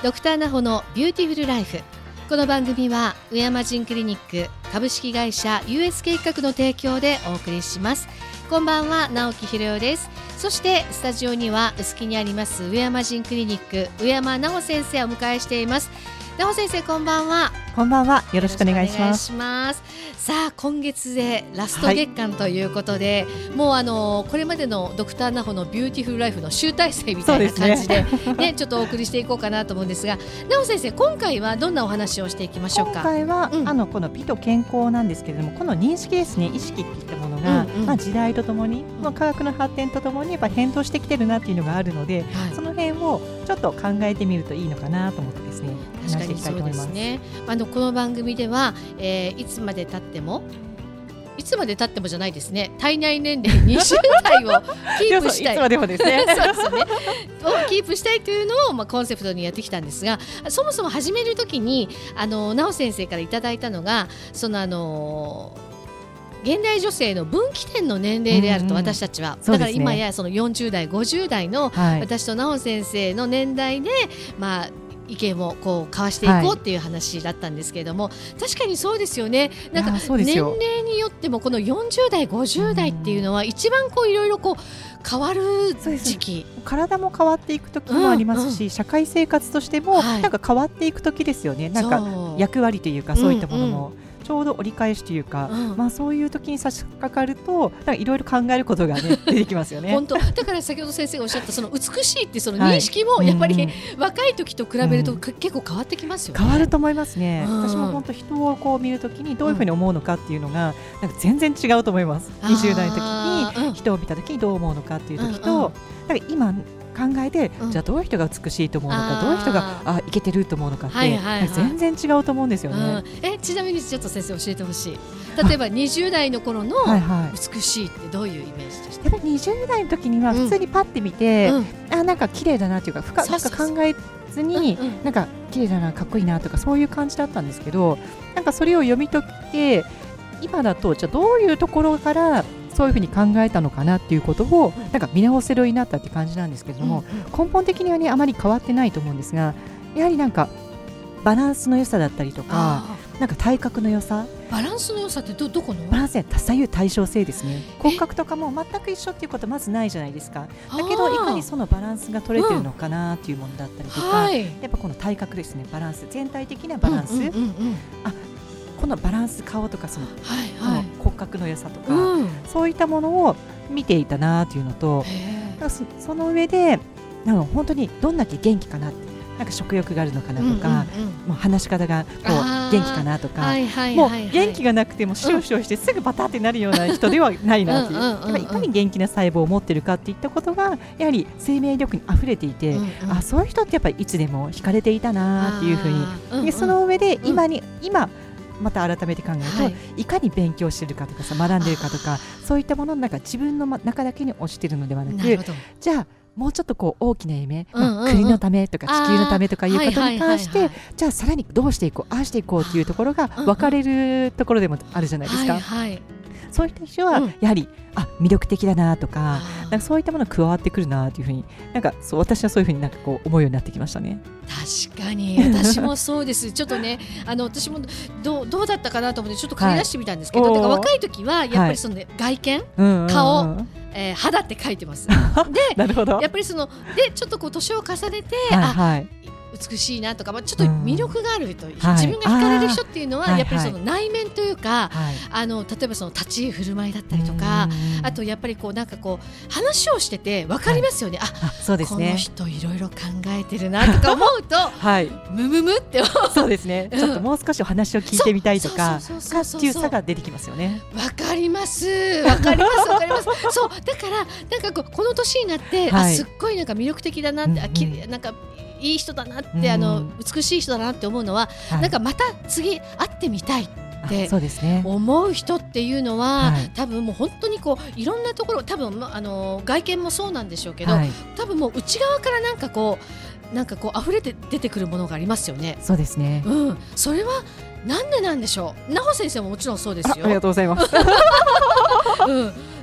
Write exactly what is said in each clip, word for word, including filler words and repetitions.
ドクターナホのビューティフルライフ。この番組は上山人クリニック株式会社 ユーエス 計画の提供でお送りします。こんばんは、直木ひろよです。そしてスタジオには臼杵にあります上山人クリニック上山直先生をお迎えしています。直先生、こんばんは。 こんばんは、よろしくお願いします。 お願いします。さあ、今月でラスト月間ということで、はい、もうあのこれまでのドクターナホのビューティフルライフの集大成みたいな感じで、ねね、ちょっとお送りしていこうかなと思うんですが、直先生、今回はどんなお話をしていきましょうか。 今回は、 うん、 あのこの美と健康なんですけれども、この認識ですね、意識っていったものが、うんうん、まあ、時代とともに、まあ、科学の発展とともにやっぱ変動してきてるなっていうのがあるので、はい、その辺をちょっと考えてみるといいのかなと思ってですね、 確かにそうですね。あのこの番組では、えー、いつまで経ってもいつまで経ってもじゃないですね、体内年齢にじゅう代をキープしたいいつまでもですねそうですよねをキープしたいというのを、まあ、コンセプトにやってきたんですが、そもそも始めるときにあの直先生からいただいたのが、そのあの現代女性の分岐点の年齢であると、私たちは、うんうん、だから今やそのよんじゅう代ごじゅう代の私と直先生の年代で、まあ意見をこう交わしていこうっていう話だったんですけれども、はい、確かにそうですよね。なんか年齢によってもこのよんじゅう代ごじゅう代っていうのは一番こういろいろこう変わる時期、 体も変わっていく時もありますし、うんうん、社会生活としてもなんか変わっていく時ですよね、はい、なんか役割というかそういったものも、うんうん、ちょうど折り返しというか、うん、まあ、そういう時に差し掛かるといろいろ考えることが、ね、出てきますよね。 本当だから先ほど先生がおっしゃったその美しいってその認識もやっぱり、はい、うん、若い時と比べると、うん、結構変わってきますよね。 変わると思いますね、うん、私も本当人をこう見るときにどういうふうに思うのかっていうのが、なんか全然違うと思います。にじゅう代の時に人を見た時にどう思うのかっていう時と、うんうん、だから今考えて、うん、じゃあどういう人が美しいと思うのか、どういう人があイケてると思うのかって、はいはいはい、全然違うと思うんですよね、うん、 えちなみにちょっと先生教えてほしい。例えばにじゅう代の頃の美しいってどういうイメージでした？ やっぱりにじゅう代の時には普通にパッて見て、うん、あなんか綺麗だなっていうか、深なんか考えずに、うんうん、なんか綺麗だな、かっこいいなとかそういう感じだったんですけど、なんかそれを読み解いて今だとじゃあどういうところからそういうふうに考えたのかなっていうことをなんか見直せるようになったって感じなんですけれども、うんうん、根本的にはねあまり変わってないと思うんですが、やはりなんかバランスの良さだったりとか、なんか体格の良さ。 バランスの良さって ど, どこのバランスや左右対称性ですね。骨格とかも全く一緒っていうことはまずないじゃないですか。だけどいかにそのバランスが取れてるのかなっていうものだったりとか、うん、はい、やっぱこの体格ですね、バランス、全体的なバランス、うんうんうんうん、あこのバランス、顔とかその、はいはい、骨格の良さとか、うん、そういったものを見ていたなというのと、そ, その上でなんか本当にどんだけ元気かなって、なんか食欲があるのかなとか、うんうんうん、もう話し方がこう元気かなとか、はいはいはいはい、もう元気がなくてもシューシューしてすぐバタってなるような人ではないなという、やっぱりいかに元気な細胞を持っているかっていったことがやはり生命力にあふれていて、うんうん、あそういう人ってやっぱりいつでも惹かれていたなっていうふうに、うんうん、でその上で今に、うん、今また改めて考えると、はい、いかに勉強しているかとかさ、学んでいるかとか、そういったものの中、自分の中だけに落ちているのではなく、じゃあもうちょっとこう大きな夢、うんうんうん、まあ、国のためとか地球のためとかいうことに関して、はいはいはいはい、じゃあさらにどうしていこう、ああしていこうというところが分かれるところでもあるじゃないですか、はいはい、そういった人はやはり、うん、あ魅力的だなとか、なんかそういったものが加わってくるなというふうに、なんかそう私はそういうふうになんかこう思うようになってきましたね。 確かに私もそうですちょっとね、あの私もど う, どうだったかなと思ってちょっと書き出してみたんですけど、はい、だから若い時はやっぱりその、ね、はい、外見、うんうんうん、顔、えー、肌って書いてますでなるほど、 やっぱりそのでちょっとこう年を重ねて、 はいはい、 美しいなとか、まあ、ちょっと魅力があると、うん、自分が惹かれる人っていうのは、はい、やっぱりその内面というか、はい、あの例えばその立ち居振る舞いだったりとか、あとやっぱりこうなんかこう話をしてて分かりますよね、はい、あ, あそうですね、この人いろいろ考えてるなとか思うと、はい、ムムムって思う。 そうですね、ちょっともう少しお話を聞いてみたいとかっていう差が出てきますよね。 わかりますわかりますわかりますそうだからなんかこうこの年になって、はい、あすっごいなんか魅力的だなって、うんうん、あきなんかいい人だなって、うん、あの美しい人だなって思うのは、はい、なんかまた次会ってみたいって思う人っていうのは、はい、多分もう本当にこういろんなところ、多分あの外見もそうなんでしょうけど、はい、多分もう内側からなんかこうなんかこう溢れて出てくるものがありますよね。 そうですね、 うん、それはなんでなんでしょう。奈穂先生ももちろんそうですよ。 あ, ありがとうございます、 うん、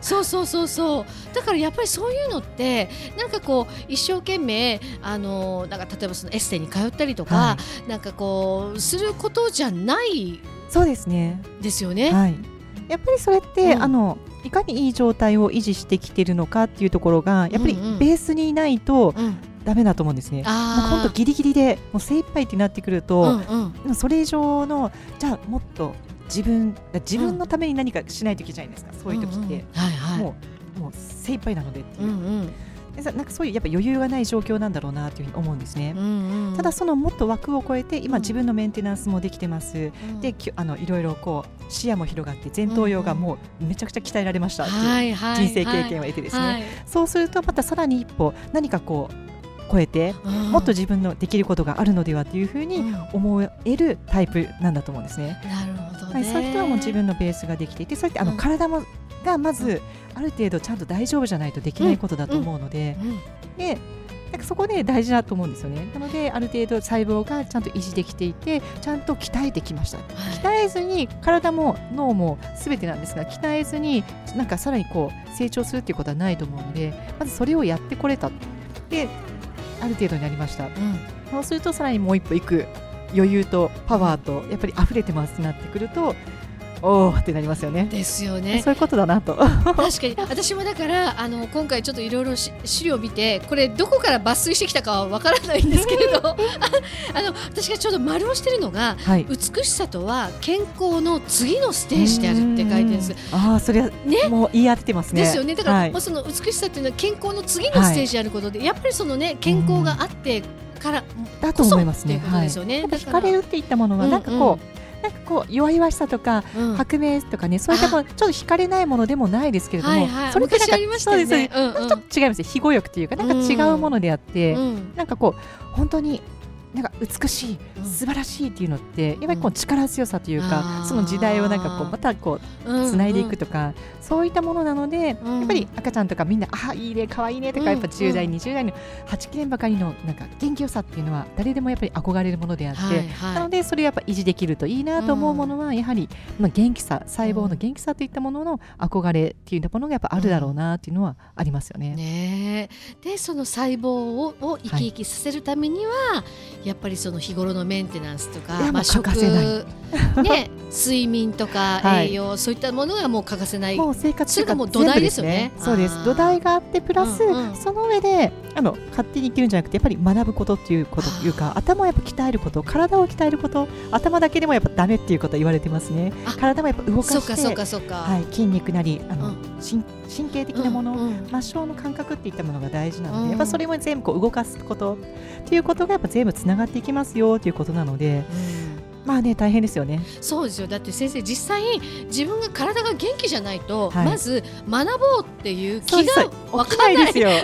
そうそうそうそうだからやっぱりそういうのってなんかこう一生懸命あのなんか例えばそのエステに通ったりとか、はい、なんかこうすることじゃないそうですねですよね、 はい、やっぱりそれって、うん、あのいかにいい状態を維持してきているのかっていうところがやっぱりベースにないと、うんうんダメだと思うんですね。本当ギリギリでもう精一杯ってなってくると、うんうん、それ以上のじゃあもっと自分自分のために何かしないといけないんですか、うん、そういう時って、うんうんはいはい、もうもう精一杯なのでっていう、うんうんでなんかそういうやっぱ余裕がない状況なんだろうなというふうに思うんですね、うんうん、ただそのもっと枠を超えて今自分のメンテナンスもできてます、うん、であのいろいろこう視野も広がって前頭葉がもうめちゃくちゃ鍛えられましたっていう人生経験を得てですね、はいはいはい、そうするとまたさらに一歩何かこう超えて、うん、もっと自分のできることがあるのではというふうに思えるタイプなんだと思うんですね。 なるほどね、 はい、そういう人はもう自分のベースができていてそうやってあの、うん、体もがまずある程度ちゃんと大丈夫じゃないとできないことだと思うので、うんうん、でなんかそこで大事だと思うんですよね。なのである程度細胞がちゃんと維持できていてちゃんと鍛えてきました、はい、鍛えずに体も脳も全てなんですが鍛えずになんかさらにこう成長するっていうことはないと思うのでまずそれをやってこれたである程度になりました、うん、そうするとさらにもう一歩いく余裕とパワーとやっぱり溢れてますってなってくるとおーってなりますよね。 ですよね。 そういうことだなと確かに私もだからあの今回ちょっといろいろ資料を見てこれどこから抜粋してきたかはわからないんですけれどあの私がちょうど丸をしてるのが、はい、美しさとは健康の次のステージであるって書いてるんです。 ああそれは、ね、もう言い当ててますね。 ですよね。だから、はい、まあ、その美しさっていうのは健康の次のステージであることで、はい、やっぱりそのね健康があってからだと思いますね。 っていうことですよね。 はい、惹かれるって言ったものはなんかこう、うんうんなんかこう弱々しさとか、うん、薄命とかねそういったものちょっと惹かれないものでもないですけれども、はいはい、 それってなんかそうですね、 うんうん、ちょっと違いますよ。庇護欲というかなんか違うものであって、うん、なんかこう本当になんか美しい、うん、素晴らしいっていうのってやっぱりこう力強さというか、うん、その時代をなんかこうまたこうつないでいくとか、うんうん、そういったものなので、うん、やっぱり赤ちゃんとかみんなあいいね可愛いねとか、うん、やっぱじゅう代にじゅう代のはちきれんばかりのなんか元気よさっていうのは誰でもやっぱり憧れるものであって、はいはい、なのでそれをやっぱ維持できるといいなと思うものはやはり、まあ、元気さ細胞の元気さといったものの憧れっていうものがやっぱあるだろうなっていうのはありますよね。 うん、ねでその細胞をを生き生きさせるためには、はい、やっぱりその日頃のメンテナンスとか、まあ、食、ね、睡眠とか栄養、はい、そういったものがもう欠かせない。 もう生活それがもう土台ですよね。 そうです土台があってプラス、うんうん、その上であの勝手に生きるんじゃなくてやっぱり学ぶことっていうことというか頭をやっぱ鍛えること体を鍛えること頭だけでもやっぱダメっていうことは言われてますね。体もやっぱ動かしてそうかそうかそうか、はい、筋肉なりあの、うん、神, 神経的なもの、うんうん、末梢の感覚っていったものが大事なので、うん、やっぱそれも全部こう動かすことっていうことがやっぱ全部つながっていきますよということなので、うん、まあね大変ですよね。 そうですよ。だって先生実際自分が体が元気じゃないと、はい、まず学ぼうっていう気がわからないですよね、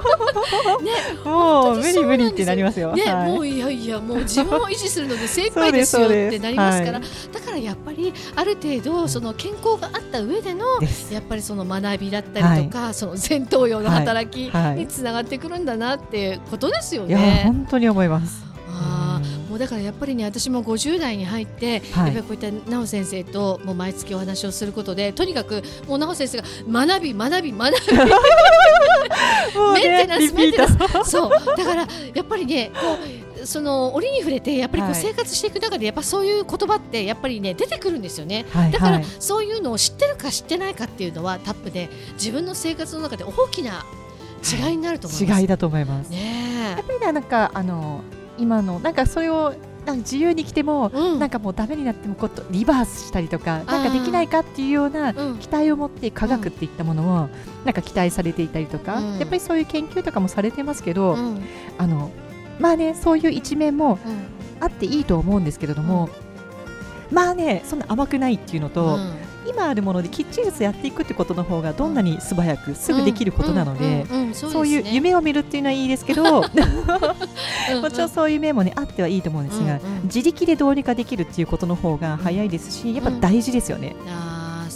もう無理無理ってなりますよ。 ね、はい、もういやいやもう自分を維持するので精一杯ですよってなりますから、はい、だからやっぱりある程度その健康があった上でのやっぱりその学びだったりとか、はい、その前頭葉の働きにつながってくるんだなっていうことですよね。 いや本当に思います。 あもうだからやっぱりね私もごじゅう代に入って、はい、やっぱりこういった奈緒先生ともう毎月お話をすることでとにかくもう奈緒先生が学び学び学びメンテナンスメンテナンスそうだからやっぱりねこうその折に触れてやっぱりこう生活していく中でやっぱそういう言葉ってやっぱりね出てくるんですよね、はいはい、だからそういうのを知ってるか知ってないかっていうのはタップで自分の生活の中で大きな違いになると思います、 はい、違いだと思います、ね、やっぱりねなんかあの今のなんかそれをなんか自由に来ても、うん、なんかもうダメになってもこうリバースしたりとかなんかできないかっていうような期待を持って科学っていったものをなんか期待されていたりとか、うん、やっぱりそういう研究とかもされてますけど、うん、あのまあねそういう一面もあっていいと思うんですけれども、うん、まあねそんな甘くないっていうのと、うん、今あるものできっちりとやっていくってことの方がどんなに素早くすぐできることなので、そういう夢を見るっていうのはいいですけどもちろんそういう面もねあってはいいと思うんですが、うんうん、自力でどうにかできるっていうことの方が早いですしやっぱ大事ですよね、 うん、あ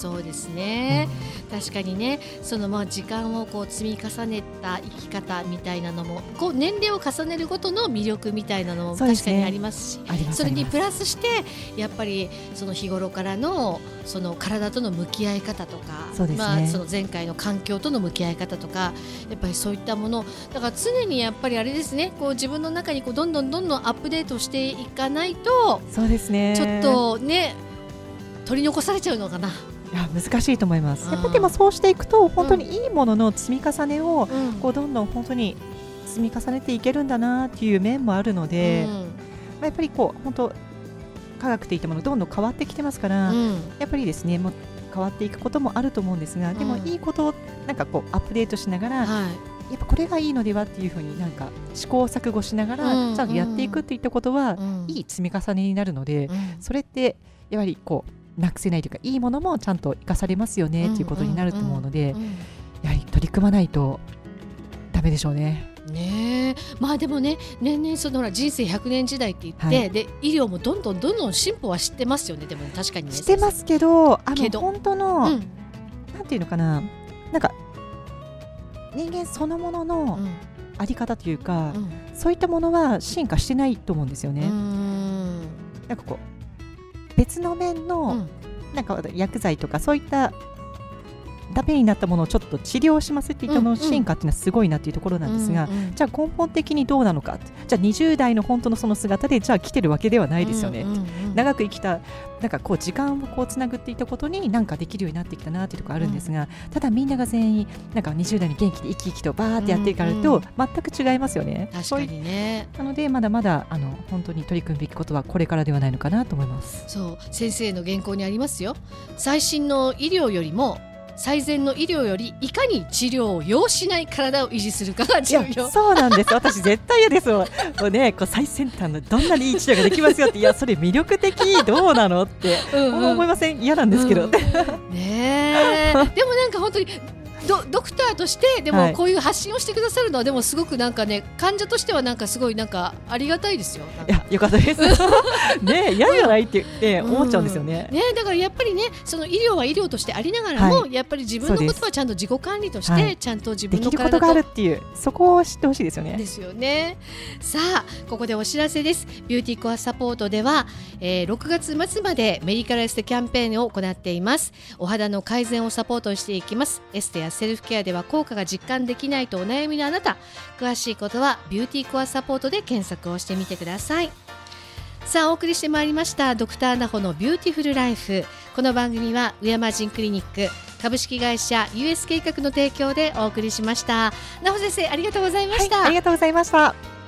そうですね、うん、確かにね、そのまあ時間をこう積み重ねた生き方みたいなのも、こう年齢を重ねるごとの魅力みたいなのも確かにありますし、 そ, す、ね、それにプラスしてやっぱりその日頃からのその体との向き合い方とか、 そうですね、 まあ、その前回の環境との向き合い方とか、やっぱりそういったものだから常にやっぱりあれですね、こう自分の中にこうどんどんどんどんアップデートしていかないと、 そうですね、 ちょっとね取り残されちゃうのかな。いや難しいと思います。やっぱりでもそうしていくと本当にいいものの積み重ねをこうどんどん本当に積み重ねていけるんだなっていう面もあるので、うん、まあ、やっぱりこう本当科学っていったものどんどん変わってきてますから、うん、やっぱりですねもう変わっていくこともあると思うんですが、でもいいことをなんかこうアップデートしながら、はい、やっぱこれがいいのではっていうふうになんか試行錯誤しながら、うん、ちゃんとやっていくっていったことは、うん、いい積み重ねになるので、うん、それってやはりこうなくせないというか、いいものもちゃんと生かされますよねっていうことになると思うので、やはり取り組まないとダメでしょうね。 ねえ、まあでもね、年々そのほら人生ひゃくねん時代って言って、はい、で医療もどんどんどんどん進歩はしてますよね。でも確かにね、 してますけど、あの本当の、うん、なんていうのかな、なんか人間そのもののあり方というか、うん、そういったものは進化してないと思うんですよね。うーん、なんかこう別の面の、うん、なんか薬剤とかそういったダメになったものをちょっと治療しますっていったの進化っていうのはすごいなっていうところなんですが、うんうん、じゃあ根本的にどうなのか、じゃあにじゅう代の本当のその姿でじゃあ来てるわけではないですよね、うんうんうん、長く生きたなんかこう時間をこうつなぐっていったことになんかできるようになってきたなっていうところあるんですが、うん、ただみんなが全員なんかにじゅう代に元気で生き生きとバーってやっていかれると全く違いますよね。 確かにね。 なのでまだまだあの本当に取り組むべきことはこれからではないのかなと思います。 そう、先生の原稿にありますよ。最新の医療よりも最善の医療よりいかに治療を要しない体を維持するかが重要。 そうなんです。私絶対嫌ですもう、ね、こう最先端のどんなにいい治療ができますよって、いやそれ魅力的どうなのってうん、うん、思いません？嫌なんですけど、うん、 ねでもなんか本当にド, ドクターとしてでもこういう発信をしてくださるのは、はい、でもすごくなんかね、患者としてはなんかすごいなんかありがたいですよ。 いやよかったですね、嫌じゃないって、ね、うん、思っちゃうんですよね。 ね、だからやっぱりね、その医療は医療としてありながらも、はい、やっぱり自分のことはちゃんと自己管理として、はい、ちゃんと自分の体とできることがあるっていう、そこを知ってほしいですよね。 ですよね。さあここでお知らせです。ビューティーコアサポートでは、えー、ろくがつ末までメディカルエステキャンペーンを行っています。お肌の改善をサポートしていきます。エステやセルフケアでは効果が実感できないとお悩みのあなた、詳しいことはビューティーコアサポートで検索をしてみてください。さあお送りしてまいりましたドクターナホのビューティフルライフ。この番組は上山ジンクリニック株式会社 ユーエス 計画の提供でお送りしました。ナホ先生ありがとうございました。 はい、ありがとうございました。